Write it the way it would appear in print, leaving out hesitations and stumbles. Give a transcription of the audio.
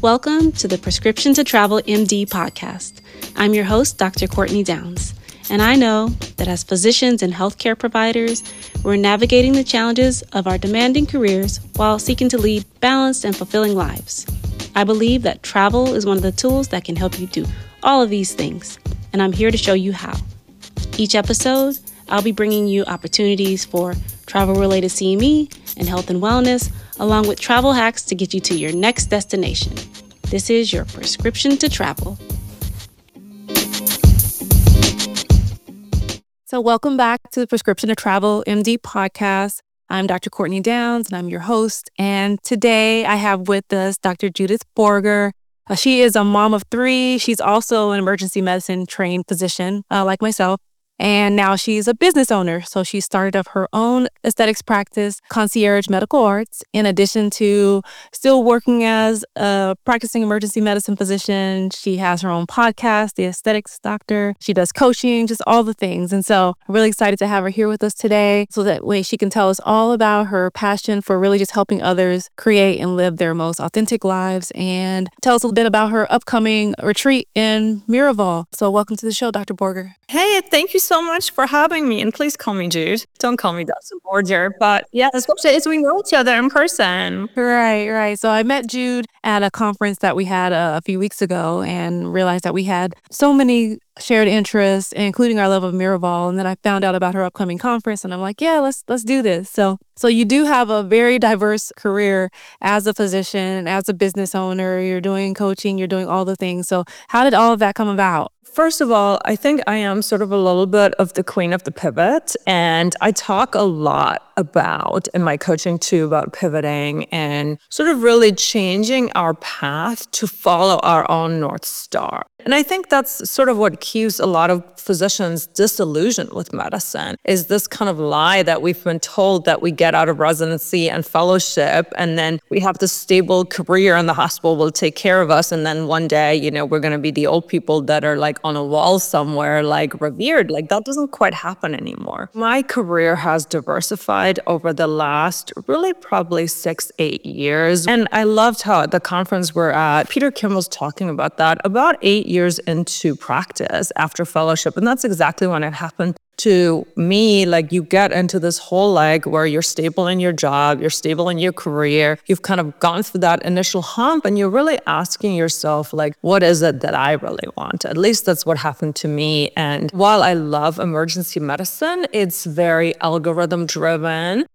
Welcome to the Prescription to Travel MD podcast. I'm your host, Dr. Courtney Downs, and I know that as physicians and healthcare providers, we're navigating the challenges of our demanding careers while seeking to lead balanced and fulfilling lives. I believe that travel is one of the tools that can help you do all of these things, and I'm here to show you how. Each episode, I'll be bringing you opportunities for travel-related CME and health and wellness, along with travel hacks to get you to your next destination. This is your Prescription to Travel. So welcome back to the Prescription to Travel MD podcast. I'm Dr. Courtney Downs, and I'm your host. And today I have with us Dr. Judith Borger. She is a mom of three. She's also an emergency medicine trained physician, like myself. And now she's a business owner. So she started up her own aesthetics practice, Concierge Medical Arts, in addition to still working as a practicing emergency medicine physician. She has her own podcast, The Aesthetics Doctor. She does coaching, just all the things. And so I'm really excited to have her here with us today so that way she can tell us all about her passion for really just helping others create and live their most authentic lives, and tell us a little bit about her upcoming retreat in Miraval. So welcome to the show, Dr. Borger. Hey, thank you so much for having me. And please call me Jude. Don't call me Dr. Borger. But yeah, especially as we know each other in person. Right. So I met Jude at a conference that we had a few weeks ago and realized that we had so many shared interests, including our love of Miraval. And then I found out about her upcoming conference and I'm like, yeah, let's do this. So you do have a very diverse career as a physician, as a business owner. You're doing coaching, you're doing all the things. So how did all of that come about? First of all, I think I am sort of a little bit of the queen of the pivot. And I talk a lot about, in my coaching too, about pivoting and sort of really changing our path to follow our own North Star. And I think that's sort of what keeps a lot of physicians disillusioned with medicine, is this kind of lie that we've been told that we get out of residency and fellowship, and then we have this stable career and the hospital will take care of us. And then one day, we're going to be the old people that are like on a wall somewhere, like revered. Like that doesn't quite happen anymore. My career has diversified over the last really probably 6-8 years. And I loved how at the conference we're at, Peter Kim was talking about that, about 8 years into practice after fellowship. And that's exactly when it happened to me. Like you get into this whole where you're stable in your job, you're stable in your career, you've kind of gone through that initial hump and you're really asking yourself, what is it that I really want? At least that's what happened to me. And while I love emergency medicine, it's very algorithm driven.